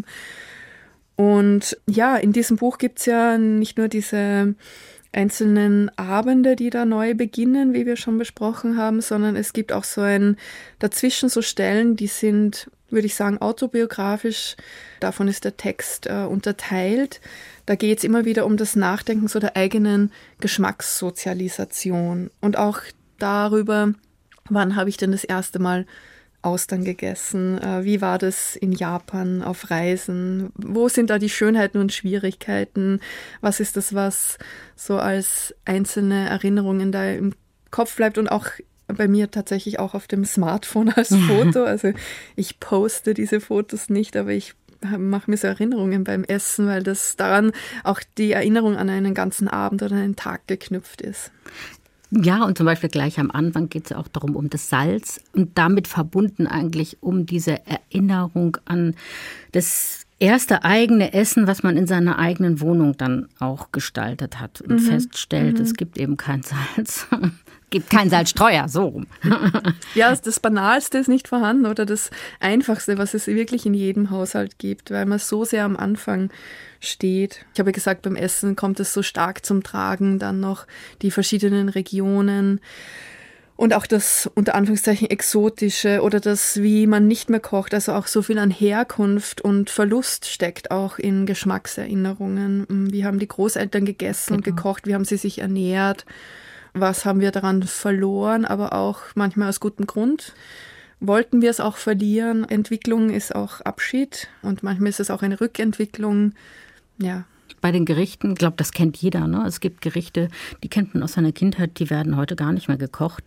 Und ja, in diesem Buch gibt's ja nicht nur diese einzelnen Abende, die da neu beginnen, wie wir schon besprochen haben, sondern es gibt auch so dazwischen so Stellen, die sind, würde ich sagen, autobiografisch. Davon ist der Text unterteilt. Da geht's immer wieder um das Nachdenken so der eigenen Geschmackssozialisation und auch darüber, wann habe ich denn das erste Mal Austern gegessen? Wie war das in Japan auf Reisen? Wo sind da die Schönheiten und Schwierigkeiten? Was ist das, was so als einzelne Erinnerungen da im Kopf bleibt und auch bei mir tatsächlich auch auf dem Smartphone als Foto? Also ich poste diese Fotos nicht, aber ich mache mir so Erinnerungen beim Essen, weil das daran auch die Erinnerung an einen ganzen Abend oder einen Tag geknüpft ist. Ja, und zum Beispiel gleich am Anfang geht es auch darum, um das Salz und damit verbunden eigentlich um diese Erinnerung an das erste eigene Essen, was man in seiner eigenen Wohnung dann auch gestaltet hat und feststellt, es gibt eben kein Salz. Gibt kein Salzstreuer, so rum. Ja, das Banalste ist nicht vorhanden oder das Einfachste, was es wirklich in jedem Haushalt gibt, weil man so sehr am Anfang steht. Ich habe ja gesagt, beim Essen kommt es so stark zum Tragen, dann noch die verschiedenen Regionen und auch das unter Anführungszeichen Exotische oder das, wie man nicht mehr kocht, also auch so viel an Herkunft und Verlust steckt auch in Geschmackserinnerungen. Wie haben die Großeltern gegessen und gekocht, wie haben sie sich ernährt? Was haben wir daran verloren, aber auch manchmal aus gutem Grund. Wollten wir es auch verlieren? Entwicklung ist auch Abschied und manchmal ist es auch eine Rückentwicklung. Ja. Bei den Gerichten, ich glaube, das kennt jeder, ne? Es gibt Gerichte, die kennt man aus seiner Kindheit, die werden heute gar nicht mehr gekocht.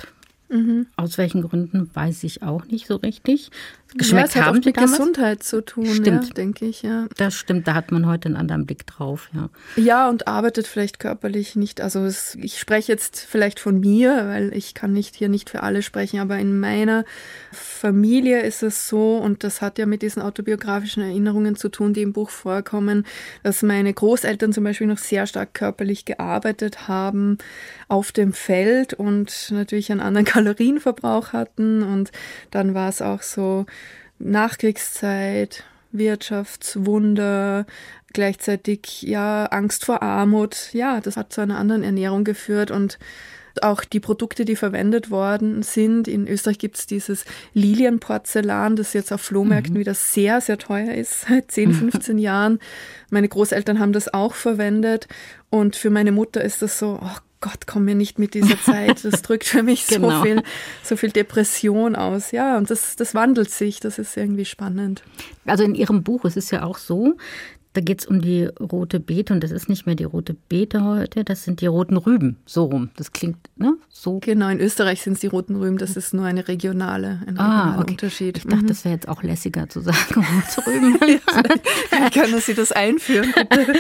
Aus welchen Gründen, weiß ich auch nicht so richtig. Geschmeckt ja, es hat haben auch sie mit damals. Gesundheit zu tun, Stimmt. ja, denke ich. Ja. Das stimmt, da hat man heute einen anderen Blick drauf. Ja, Ja, und arbeitet vielleicht körperlich nicht. Also ich spreche jetzt vielleicht von mir, weil ich kann hier nicht für alle sprechen, aber in meiner Familie ist es so, und das hat ja mit diesen autobiografischen Erinnerungen zu tun, die im Buch vorkommen, dass meine Großeltern zum Beispiel noch sehr stark körperlich gearbeitet haben auf dem Feld und natürlich einen anderen Kalorienverbrauch hatten. Und dann war es auch so Nachkriegszeit, Wirtschaftswunder, gleichzeitig ja Angst vor Armut. Ja, das hat zu einer anderen Ernährung geführt und auch die Produkte, die verwendet worden sind. In Österreich gibt es dieses Lilienporzellan, das jetzt auf Flohmärkten wieder sehr, sehr teuer ist, seit 10, 15 Jahren. Meine Großeltern haben das auch verwendet und für meine Mutter ist das so, oh Gott, komm mir nicht mit dieser Zeit. Das drückt für mich so viel Depression aus. Ja, und das wandelt sich. Das ist irgendwie spannend. Also in Ihrem Buch ist es ja auch so, da geht es um die rote Beete und das ist nicht mehr die rote Beete heute, das sind die roten Rüben, so rum. Das klingt, ne, so. Genau, in Österreich sind es die roten Rüben, das ist nur ein regionaler Okay. Unterschied. Ich dachte, das wäre jetzt auch lässiger zu sagen, rote Rüben. Wie können Sie das einführen, bitte?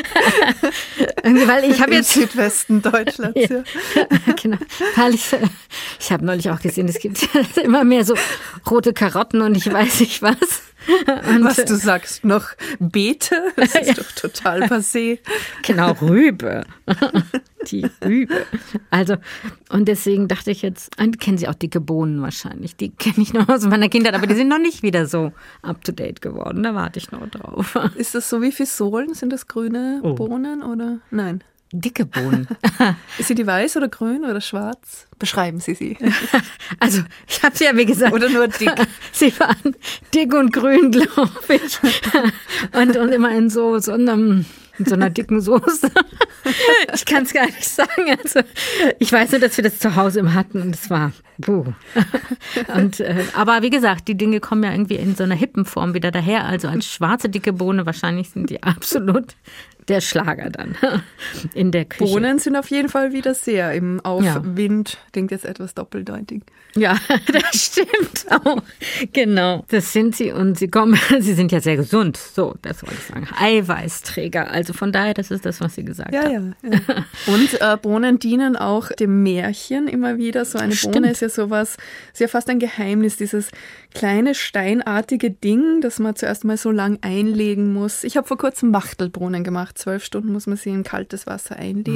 Weil ich habe jetzt im Südwesten Deutschlands. Ja. Genau, weil ich habe neulich auch gesehen, es gibt immer mehr so rote Karotten und ich weiß nicht was. Und was du sagst, noch Beete? Das ist doch total passé. Genau, Rübe. Die Rübe. Also, und deswegen dachte ich jetzt, kennen Sie auch dicke Bohnen wahrscheinlich. Die kenne ich noch aus meiner Kindheit, aber die sind noch nicht wieder so up-to-date geworden. Da warte ich noch drauf. Ist das so wie Fisolen? Sind das grüne Bohnen oder? Nein. Dicke Bohnen. Ist sie die weiß oder grün oder schwarz? Beschreiben Sie sie. Also, ich habe sie ja wie gesagt. Oder nur dick. Sie waren dick und grün, glaube ich. Und immer in so einer dicken Soße. Ich kann es gar nicht sagen. Also, ich weiß nur, dass wir das zu Hause immer hatten und es war Und, aber wie gesagt, die Dinge kommen ja irgendwie in so einer hippen Form wieder daher. Also als schwarze dicke Bohne wahrscheinlich sind die absolut der Schlager dann in der Küche. Bohnen sind auf jeden Fall wieder sehr im Aufwind. Klingt jetzt etwas doppeldeutig. Ja, das stimmt auch. Genau, das sind sie und sie sind ja sehr gesund. So, das wollte ich sagen. Eiweißträger. Also von daher, das ist das, was Sie gesagt haben. Ja. Und Bohnen dienen auch dem Märchen immer wieder. So eine Bohne ist ja sowas, ist ja fast ein Geheimnis, dieses kleine steinartige Ding, das man zuerst mal so lang einlegen muss. Ich habe vor kurzem Wachtelbohnen gemacht. 12 Stunden muss man sie in kaltes Wasser einlegen.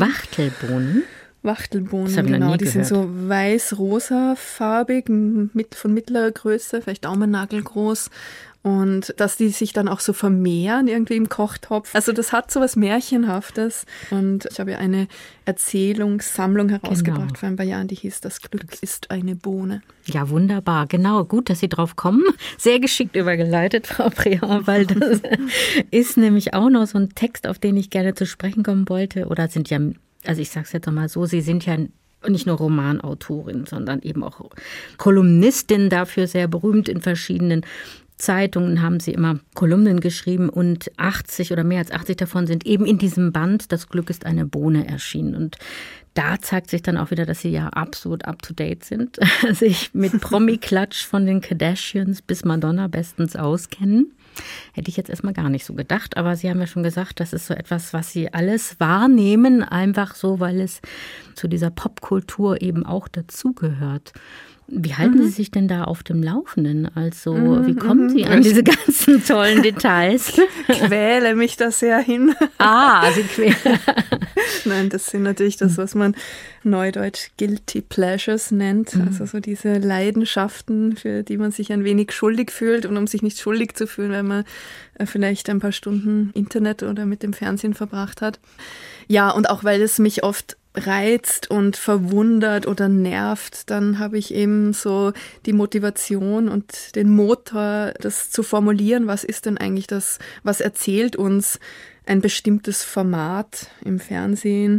Wachtelbohnen, genau. Die sind so weiß-rosa-farbig, von mittlerer Größe, vielleicht Daumennagel groß. Und dass die sich dann auch so vermehren irgendwie im Kochtopf. Also das hat so was Märchenhaftes. Und ich habe ja eine Erzählungssammlung herausgebracht vor ein paar Jahren, die hieß Das Glück ist eine Bohne. Ja, wunderbar. Genau, gut, dass Sie drauf kommen. Sehr geschickt übergeleitet, Frau Breauer, weil das ist nämlich auch noch so ein Text, auf den ich gerne zu sprechen kommen wollte. Oder sind ja, also ich sage es jetzt nochmal so, Sie sind ja nicht nur Romanautorin, sondern eben auch Kolumnistin, dafür sehr berühmt in verschiedenen Zeitungen haben sie immer Kolumnen geschrieben und 80 oder mehr als 80 davon sind eben in diesem Band Das Glück ist eine Bohne erschienen. Und da zeigt sich dann auch wieder, dass sie ja absolut up-to-date sind, sich mit Promi-Klatsch von den Kardashians bis Madonna bestens auskennen. Hätte ich jetzt erstmal gar nicht so gedacht, aber Sie haben ja schon gesagt, das ist so etwas, was Sie alles wahrnehmen, einfach so, weil es zu dieser Popkultur eben auch dazugehört. Wie halten Sie sich denn da auf dem Laufenden? Also, wie kommen Sie an diese ganzen tollen Details? Quäle mich da sehr hin. Sie quälen. Nein, das sind natürlich das, was man neudeutsch Guilty Pleasures nennt. Also so diese Leidenschaften, für die man sich ein wenig schuldig fühlt. Und um sich nicht schuldig zu fühlen, wenn man vielleicht ein paar Stunden Internet oder mit dem Fernsehen verbracht hat. Ja, und auch weil es mich oft reizt und verwundert oder nervt, dann habe ich eben so die Motivation und den Motor, das zu formulieren, was ist denn eigentlich das, was erzählt uns ein bestimmtes Format im Fernsehen,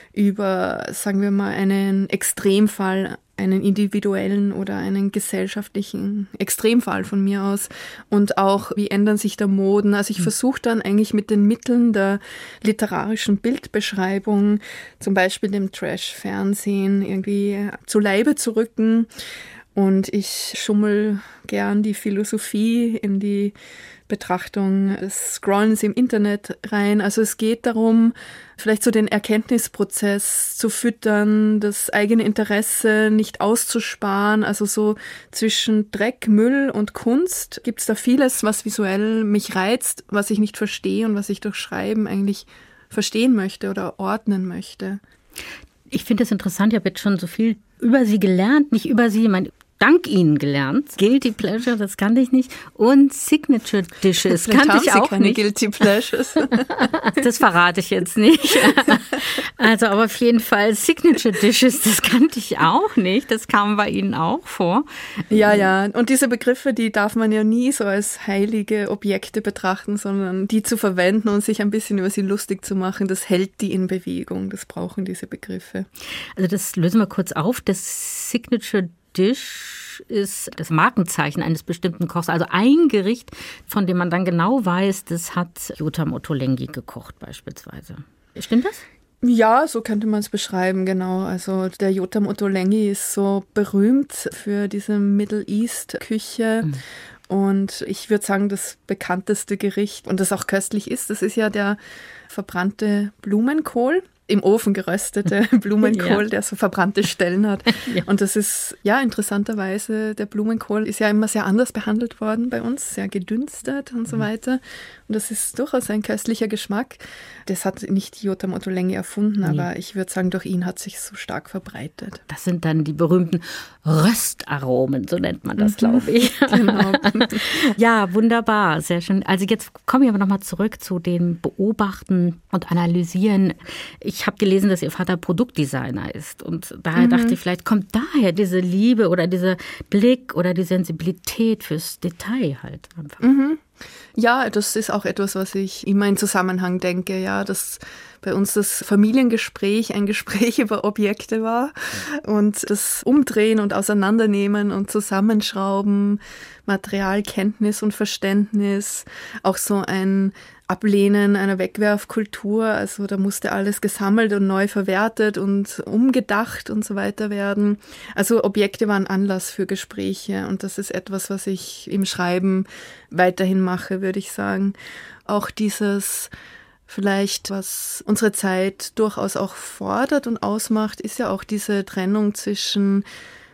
über, sagen wir mal, einen Extremfall, einen individuellen oder einen gesellschaftlichen Extremfall von mir aus und auch, wie ändern sich da Moden. Also ich versuche dann eigentlich mit den Mitteln der literarischen Bildbeschreibung, zum Beispiel dem Trash-Fernsehen, irgendwie zu Leibe zu rücken. Und ich schummel gern die Philosophie in die Betrachtung des Scrollens im Internet rein. Also es geht darum, vielleicht so den Erkenntnisprozess zu füttern, das eigene Interesse nicht auszusparen. Also so zwischen Dreck, Müll und Kunst gibt es da vieles, was visuell mich reizt, was ich nicht verstehe und was ich durch Schreiben eigentlich verstehen möchte oder ordnen möchte. Ich finde es interessant, ich habe jetzt schon so viel über Sie gelernt, nicht über Sie, dank Ihnen gelernt. Guilty Pleasure, das kannte ich nicht. Und Signature Dishes kannte ich auch nicht. Guilty Pleasures. Das verrate ich jetzt nicht. Also, aber auf jeden Fall Signature Dishes, das kannte ich auch nicht. Das kam bei Ihnen auch vor. Ja. Und diese Begriffe, die darf man ja nie so als heilige Objekte betrachten, sondern die zu verwenden und sich ein bisschen über sie lustig zu machen, das hält die in Bewegung. Das brauchen diese Begriffe. Also das lösen wir kurz auf. Das Signature Dish ist das Markenzeichen eines bestimmten Kochs. Also ein Gericht, von dem man dann genau weiß, das hat Yotam Ottolenghi gekocht beispielsweise. Stimmt das? Ja, so könnte man es beschreiben, genau. Also der Yotam Ottolenghi ist so berühmt für diese Middle East Küche. Und ich würde sagen, das bekannteste Gericht und das auch köstlich ist, das ist ja der verbrannte Blumenkohl. Im Ofen geröstete Blumenkohl, der so verbrannte Stellen hat. Ja. Und das ist, ja, interessanterweise, der Blumenkohl ist ja immer sehr anders behandelt worden bei uns, sehr gedünstet und so weiter. Und das ist durchaus ein köstlicher Geschmack. Das hat nicht Yotam Ottolenghi erfunden, aber ich würde sagen, durch ihn hat sich so stark verbreitet. Das sind dann die berühmten Röstaromen, so nennt man das, glaube ich. Genau. Ja, wunderbar, sehr schön. Also jetzt komme ich aber nochmal zurück zu dem Beobachten und Analysieren. Ich habe gelesen, dass Ihr Vater Produktdesigner ist und daher dachte ich, vielleicht kommt daher diese Liebe oder dieser Blick oder die Sensibilität fürs Detail halt einfach. Ja, das ist auch etwas, was ich immer in Zusammenhang denke, ja, dass bei uns das Familiengespräch ein Gespräch über Objekte war und das Umdrehen und Auseinandernehmen und Zusammenschrauben, Materialkenntnis und Verständnis, auch so ein Ablehnen einer Wegwerfkultur, also da musste alles gesammelt und neu verwertet und umgedacht und so weiter werden. Also Objekte waren Anlass für Gespräche und das ist etwas, was ich im Schreiben weiterhin mache, würde ich sagen. Auch dieses vielleicht, was unsere Zeit durchaus auch fordert und ausmacht, ist ja auch diese Trennung zwischen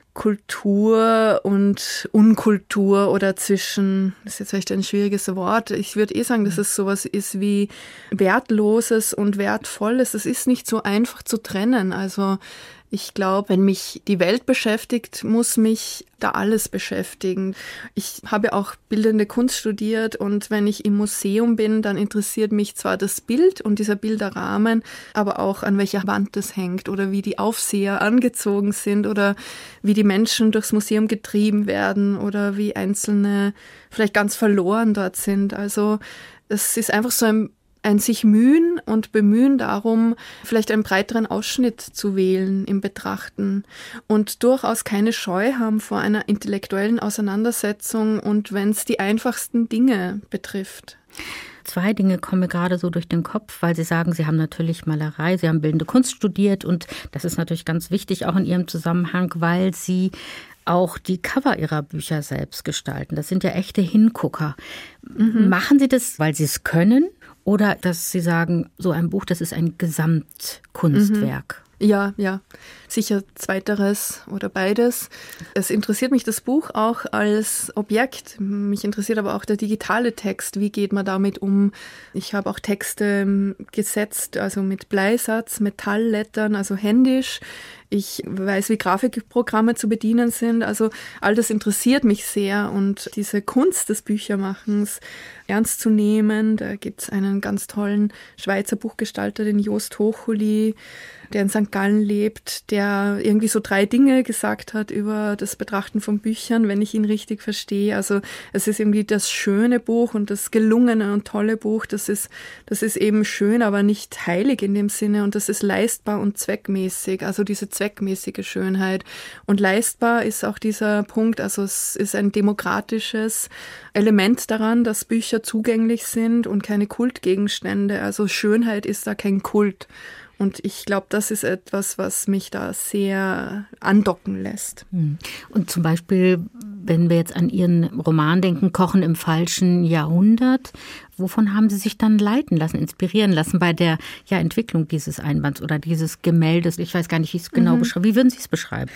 Kultur und Unkultur oder zwischen, das ist jetzt vielleicht ein schwieriges Wort, ich würde sagen, dass es sowas ist wie Wertloses und Wertvolles. Es ist nicht so einfach zu trennen. Also ich glaube, wenn mich die Welt beschäftigt, muss mich da alles beschäftigen. Ich habe auch bildende Kunst studiert und wenn ich im Museum bin, dann interessiert mich zwar das Bild und dieser Bilderrahmen, aber auch an welcher Wand das hängt oder wie die Aufseher angezogen sind oder wie die Menschen durchs Museum getrieben werden oder wie Einzelne vielleicht ganz verloren dort sind. Also es ist einfach so ein sich mühen und bemühen darum, vielleicht einen breiteren Ausschnitt zu wählen im Betrachten und durchaus keine Scheu haben vor einer intellektuellen Auseinandersetzung und wenn es die einfachsten Dinge betrifft. Zwei Dinge kommen mir gerade so durch den Kopf, weil Sie sagen, Sie haben natürlich Malerei, Sie haben bildende Kunst studiert und das ist natürlich ganz wichtig auch in Ihrem Zusammenhang, weil Sie auch die Cover Ihrer Bücher selbst gestalten. Das sind ja echte Hingucker. Machen Sie das, weil Sie es können? Oder dass Sie sagen, so ein Buch, das ist ein Gesamtkunstwerk? Ja, sicher zweiteres oder beides. Es interessiert mich das Buch auch als Objekt. Mich interessiert aber auch der digitale Text. Wie geht man damit um? Ich habe auch Texte gesetzt, also mit Bleisatz, Metalllettern, also händisch, Ich weiß, wie Grafikprogramme zu bedienen sind. Also all das interessiert mich sehr und diese Kunst des Büchermachens ernst zu nehmen. Da gibt es einen ganz tollen Schweizer Buchgestalter, den Joost Hochuli, der in St. Gallen lebt, der irgendwie so 3 Dinge gesagt hat über das Betrachten von Büchern, wenn ich ihn richtig verstehe. Also es ist irgendwie das schöne Buch und das gelungene und tolle Buch. Das ist eben schön, aber nicht heilig in dem Sinne. Und das ist leistbar und zweckmäßig. Also diese zweckmäßige Schönheit. Und leistbar ist auch dieser Punkt. Also es ist ein demokratisches Element daran, dass Bücher zugänglich sind und keine Kultgegenstände. Also Schönheit ist da kein Kult. Und ich glaube, das ist etwas, was mich da sehr andocken lässt. Und zum Beispiel, wenn wir jetzt an Ihren Roman denken, Kochen im falschen Jahrhundert, wovon haben Sie sich dann leiten lassen, inspirieren lassen bei der Entwicklung dieses Einbands oder dieses Gemäldes? Ich weiß gar nicht, wie ich es genau beschreibe. Wie würden Sie es beschreiben?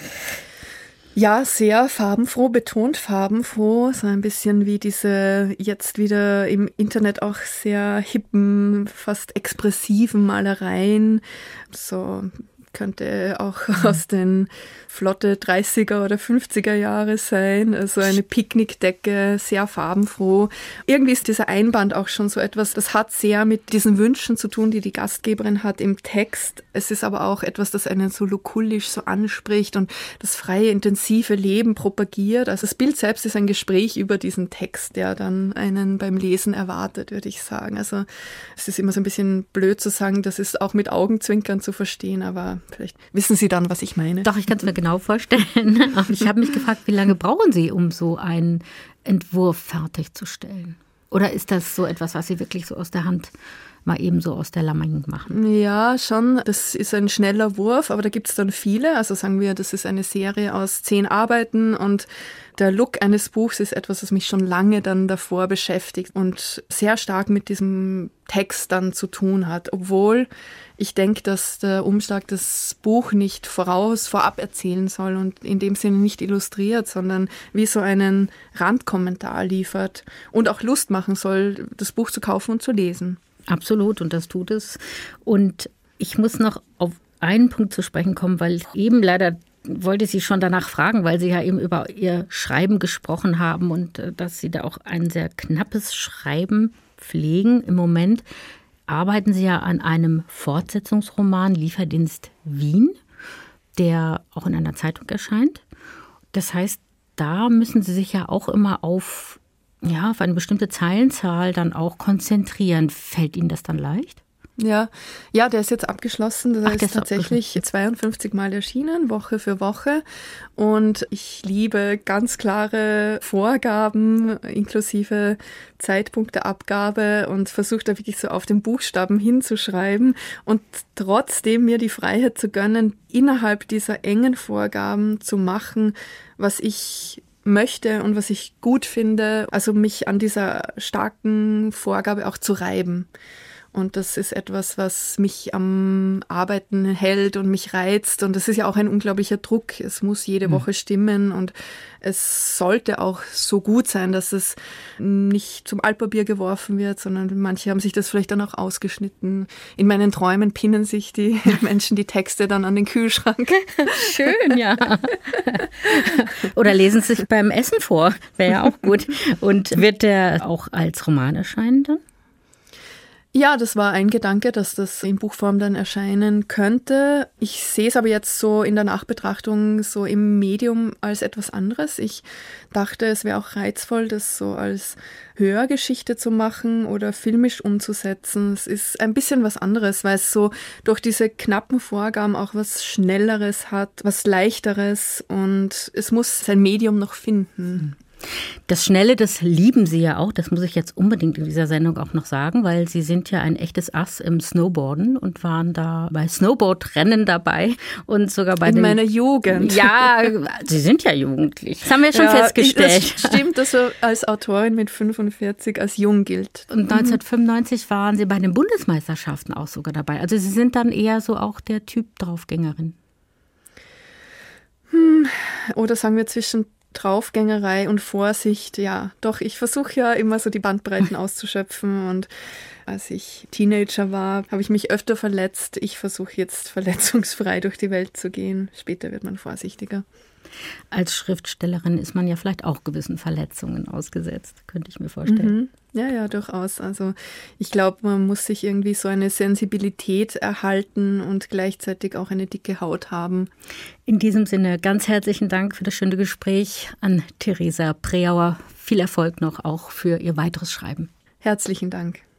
Ja, sehr farbenfroh, betont farbenfroh, so ein bisschen wie diese jetzt wieder im Internet auch sehr hippen, fast expressiven Malereien, so könnte auch aus den flotte 30er oder 50er Jahre sein. Also eine Picknickdecke, sehr farbenfroh. Irgendwie ist dieser Einband auch schon so etwas, das hat sehr mit diesen Wünschen zu tun, die die Gastgeberin hat im Text. Es ist aber auch etwas, das einen so lukullisch so anspricht und das freie, intensive Leben propagiert. Also das Bild selbst ist ein Gespräch über diesen Text, der dann einen beim Lesen erwartet, würde ich sagen. Also es ist immer so ein bisschen blöd zu sagen, das ist auch mit Augenzwinkern zu verstehen, aber vielleicht wissen Sie dann, was ich meine. Doch, ich kann es mir genau vorstellen. Aber ich habe mich gefragt, wie lange brauchen Sie, um so einen Entwurf fertigzustellen? Oder ist das so etwas, was Sie wirklich so aus der Hand mal eben so aus der Lameng machen? Ja, schon. Das ist ein schneller Wurf, aber da gibt es dann viele. Also sagen wir, das ist eine Serie aus 10 Arbeiten und der Look eines Buchs ist etwas, was mich schon lange dann davor beschäftigt und sehr stark mit diesem Text dann zu tun hat. Obwohl ich denke, dass der Umschlag das Buch nicht vorab erzählen soll und in dem Sinne nicht illustriert, sondern wie so einen Randkommentar liefert und auch Lust machen soll, das Buch zu kaufen und zu lesen. Absolut, und das tut es. Und ich muss noch auf einen Punkt zu sprechen kommen, weil eben leider wollte Sie schon danach fragen, weil Sie ja eben über Ihr Schreiben gesprochen haben und dass Sie da auch ein sehr knappes Schreiben pflegen. Im Moment arbeiten Sie ja an einem Fortsetzungsroman Lieferdienst Wien, der auch in einer Zeitung erscheint. Das heißt, da müssen Sie sich ja auch immer auf eine bestimmte Zeilenzahl dann auch konzentrieren. Fällt Ihnen das dann leicht? Ja, der ist jetzt abgeschlossen. Der ist tatsächlich 52 Mal erschienen, Woche für Woche. Und ich liebe ganz klare Vorgaben, inklusive Zeitpunkt der Abgabe und versuche da wirklich so auf den Buchstaben hinzuschreiben und trotzdem mir die Freiheit zu gönnen, innerhalb dieser engen Vorgaben zu machen, was ich möchte und was ich gut finde. Also mich an dieser starken Vorgabe auch zu reiben. Und das ist etwas, was mich am Arbeiten hält und mich reizt. Und das ist ja auch ein unglaublicher Druck. Es muss jede Woche stimmen und es sollte auch so gut sein, dass es nicht zum Altpapier geworfen wird, sondern manche haben sich das vielleicht dann auch ausgeschnitten. In meinen Träumen pinnen sich die Menschen die Texte dann an den Kühlschrank. Schön, ja. Oder lesen es sich beim Essen vor. Wäre ja auch gut. Und wird der auch als Roman erscheinen dann? Ja, das war ein Gedanke, dass das in Buchform dann erscheinen könnte. Ich sehe es aber jetzt so in der Nachbetrachtung so im Medium als etwas anderes. Ich dachte, es wäre auch reizvoll, das so als Hörgeschichte zu machen oder filmisch umzusetzen. Es ist ein bisschen was anderes, weil es so durch diese knappen Vorgaben auch was Schnelleres hat, was Leichteres und es muss sein Medium noch finden. Das Schnelle, das lieben Sie ja auch. Das muss ich jetzt unbedingt in dieser Sendung auch noch sagen, weil Sie sind ja ein echtes Ass im Snowboarden und waren da bei Snowboardrennen dabei und sogar bei meiner Jugend. Ja, Sie sind ja jugendlich. Das haben wir schon festgestellt. Das stimmt, dass er als Autorin mit 45 als jung gilt. Und 1995 waren Sie bei den Bundesmeisterschaften auch sogar dabei. Also Sie sind dann eher so auch der Typ Draufgängerin. Oder sagen wir zwischen Draufgängerei und Vorsicht, ja, doch, ich versuche ja immer so die Bandbreiten auszuschöpfen und als ich Teenager war, habe ich mich öfter verletzt. Ich versuche jetzt verletzungsfrei durch die Welt zu gehen. Später wird man vorsichtiger. Als Schriftstellerin ist man ja vielleicht auch gewissen Verletzungen ausgesetzt, könnte ich mir vorstellen. Ja, durchaus. Also ich glaube, man muss sich irgendwie so eine Sensibilität erhalten und gleichzeitig auch eine dicke Haut haben. In diesem Sinne ganz herzlichen Dank für das schöne Gespräch an Theresa Preauer. Viel Erfolg noch auch für Ihr weiteres Schreiben. Herzlichen Dank.